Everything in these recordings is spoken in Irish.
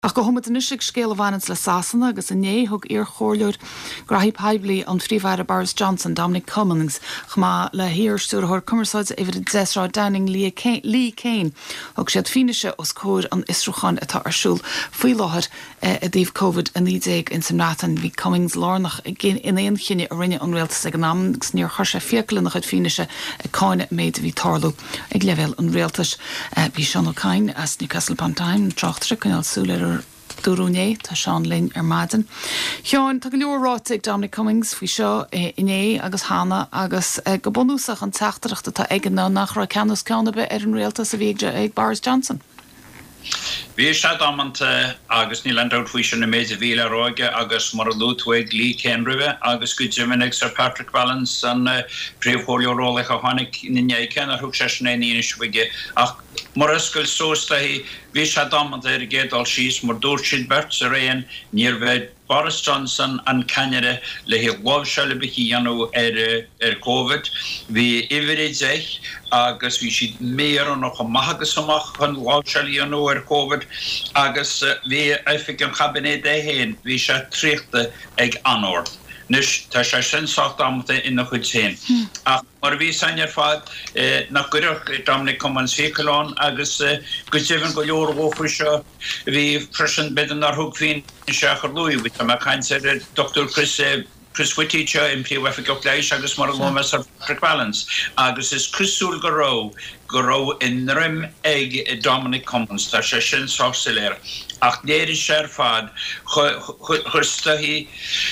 Ach go thomas nuisig scéal bhainans le Sasanna agus inné thug ar chóirleúir Grahí Paiblí an phríomhhaire Boris Johnson, Dominic Cummings, chumá le híorstúrthir cumarsáid idir Desrá Downing Lee Cain, thug siad fineise os cóir an Istruchan atá arsúil faoi láthair a dtíobh COVID a 19 in Samnatan hí Cummings lárnach in éon chinine a rinne an réaltas ag an am gus níor chuir sé fiaclann nach chud fineise a cáine méid bhí tarlú ag leibhéil an réaltas bhí Sean O'Kane as Newcastle upon Tyne trachtre chuineáil súla Dúrúné tá Sean Lynn ar maidin. Seán, tá go leorráte ag Dominic Cummings faoi seo iné agus hána agus go bunúsach an teachtarachta tá ag ná nach ra ceannas ceanna be ar an réaltas a bhí ag Boris Johnson. Bhí sé dámanta agus ní landát faoi sin na méid a bhíle róige agus mar a lúthaig Lee Cain ribhe agus go Jiminig Sir Patrick Vallance an príomhchóileoróla a tháinig na néicen a thug sé sinna níos bhuige ach mar ysgol sósta hí bhí sé dámanta ar gédal síos mar dúirt siad bert sa réon níor bheith Boris Johnson an Canada le hí lábhseile bhí anú ar COVID hí iverid eich agus bhí siad méar an nach maithagus amach chun lábhseile anú ar COVID agus bhí éifig an chabinet é héin bhí sé tríochta ag anord. Nus tá sé sin sáchtamta ina chuid héin. Ach mar bhí sainir fad nach gurach Dominic Cummings fécalán agus go tíhann go leor bhófa seo bhí freisin bedan ar thug féin seachar luí bhí tá caiintear Dr. Chris Whitty in príomhhaifig go léis agus mar lómas Sir Patrick Vallance agus is crisúil go rá in rim ag Dominic Cummings tá sé sin sása léir. Ach néidir sé fad chuirstahí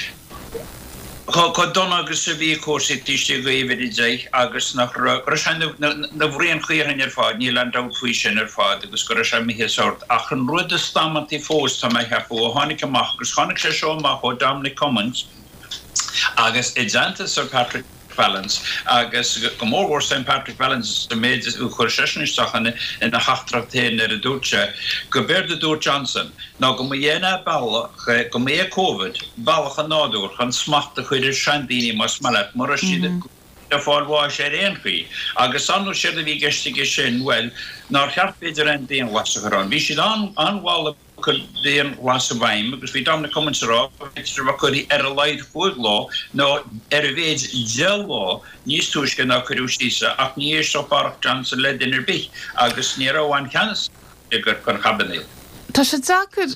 Có donna agus a bhí cósa tíiste go éhid agus nach na bhríon chuirhan ar fád, níl an dá faoi sin ar fád agus go sé mihéasort. Ach an rud a stamantí fós tá me heapú tháinig amach agus tháinig sé seo amach ó Dominic Cummings agus idzanta Sir Patrick Vallance agus go mórhór St. Patrick Vallance de méid chuir seisnistachana in na hachtrachtéin ar a dúirte go béir de Dúr Johnson ná go dhéana bailach go mé COVID bailach an nádúr chun smachta chuidir seandíní mas mallet mar siad a fáilhá sé réonchaí agus anú siad a bhí geistigh sin well nar cheartbéidir an déon lasa churán. Bhí siad anhála déon lasa bhaim agus bhí Dominic Cummings rá extra chuí ar a leid fuig lá nó ar a bhéid gel lá níos túisce ná chuú sísa ach níos ó Boris Johnson le inar bith agus ní óháin cheannas gur chun chabanéil. Tá sé dachar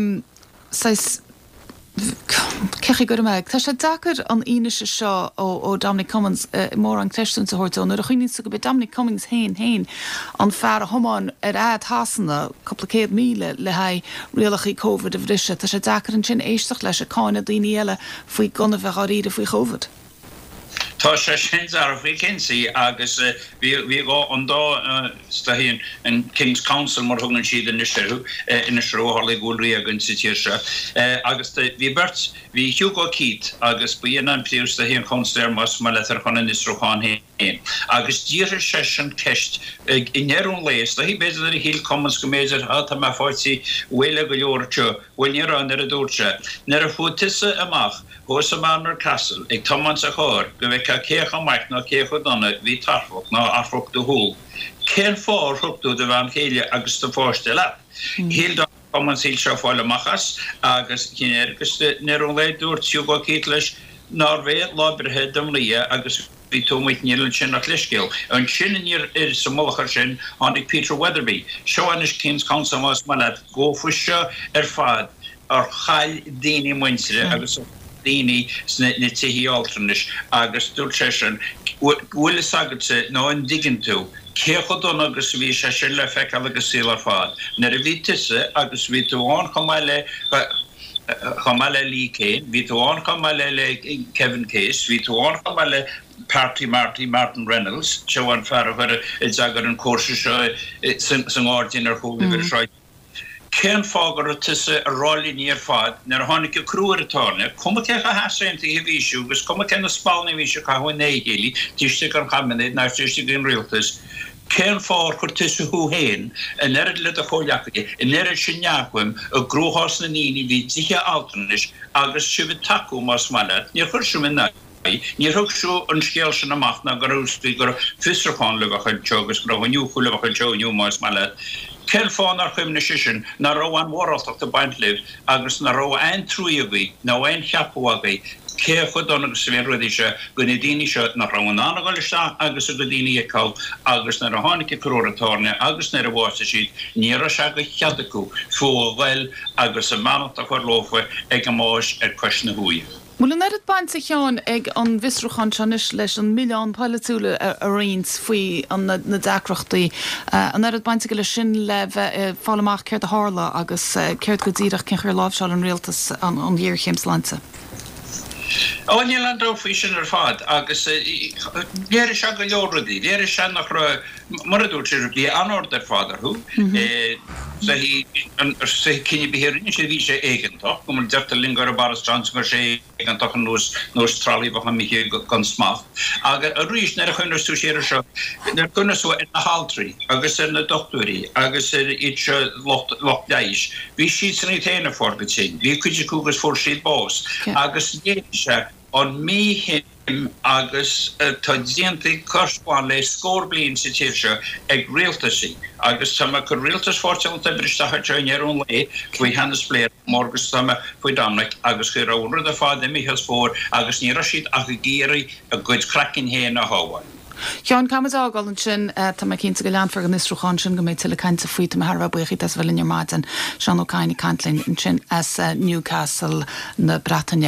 cechi go meid. Tá sé dachar an ionise seo ó Dominic Cummings mór an cléistún sa hortón, ar a chuoine go be Dominic Cummings héin an fear a thomáin ar hasanna coppla míle le haid rialachaí COVID a bhrise, tá sé dachar an sin éisteach leis a cáinna daoine eile faoi gona bheith áíre faoi COVID. Tá sé sin ar a vacancy agus bhí go an dá stahíonn an King's Council mar thugann siad in isirú hála gúilrí agan sa tíirse. Agus bhí bert bhí Hugo Keith agus bíon an príomh stahíonn chunstair mas má letar chun in Istruchan héin. Agus díir sé sin ceist inéarún léis, hí beidir ar híl Cummings go méidir tá me fáiltí bhfuile go leorte, bhfuil an ar a dúirte. Nar a fuaitise amach Hos a Manor Castle, ag Thomas a chóir, go bheith céach amach ná céach o donna bhí tarfach ná arfach do húl. Cén fór thugtú de bhain chéile agus do fórste le. Híl dá Thomas híl seo fáil amachas agus cínéir agus nerún leid dúirt Hugo Keith leis nar bhéad lábirthe dom lia agus bhí tómhaid níl sin nach leiscéil. An sin níor sa molachar sin tháinig Peter Weatherby. Seo anis King's Council más má le gófu seo ar fad ar chail daoine muintere agus daoine na tihí altranis agus dúirt sé sin bhfuil agatsa ná an diggin tú. Céchod don agus bhí sé sin le feiceáil agus síl ar fad. Nar a bhí tise agus bhí túháin chumile Lee Cain, bhí túháin chumile le Kevin Case, bhí túháin chumile Martin Reynolds, seo an fear chuir agar an cóirse seo san áirdín ar chóla bhir sráid. Cén fágar a tise a ráilí níor fad nar tháinig go crúir atáne, cuma cecha hasainte i bhíisiú, gus cuma cena spáilna bhíisiú cahuain éigéili, tíiste an chamanid, ná tíiste gin rialtas. Cén fár chuir tise hú héin, a nerid le a chóleachige, a nerid sin neachhuim, a grúhás na níní bhí tíche altanis, agus sibh taú más mallet, níor chuir siú minna. Níor thug siú an scéal sin amach na gur úspaí gur fistrachán le bhachail teogus gur bhaniu chuile bhachail teoiniu más mallet. Kelfáin ar chuimne sisin na ro an mórach de baintliv agus na ro ein trúigi na ein cheapúagaí cé chudon agus svéruí se gonne déine se na raánna goile se agus a go déine cá agus na a hánig choratáne agus na a bhhaiste siad ní se go cheadú fóhil agus a manata chuirlófa ag go máis ar cuisna húi. Mul an erad baint sa cheán ag an visrúchan seanis leis an milliún palaúla a rins faoi an na dacrochtaí. An erad baint go le sin le fálamach céirt a hála agus céirt go ddíireach cin chuir lábhseáil an réaltas an dhéir chéimsleinte. Níl an dóhí sin ar fad agus léir se go leorradí, léir se nach marúir sé bli anord ar fadarú sé cinenne behéirn sé ví sé eigentach, go deirta lingar a baras transfer sé eigentach an nos tralí ha mi gan smach. Agur a rís nar a chunar sú sé se nar gunna so in na haltrí, agus na doctorí, agus se locht leis. Bhí siad san téine forgad sin, hí cuiidir cúgus for siad bós, agus an mí him agus tá dianta corspáin le scór blion sa tíirse ag réaltasí. Agus sama chu réaltas fórteilta bristeachte nearún le faoi hennas léir mórgus sama faoi damnaic agus chu ráúra a fád mihas fór agus ní siad a go géirí a gcuid cracin héana na háhain. Ceann camadágáil an sin tá mai cinnta go leanfar an isrúchan sin go méid tuile caiinte faoi am Harbh buchaí as bhfuil in maidin Sean O'Connor Cantlin sin as Newcastle na Bretagne.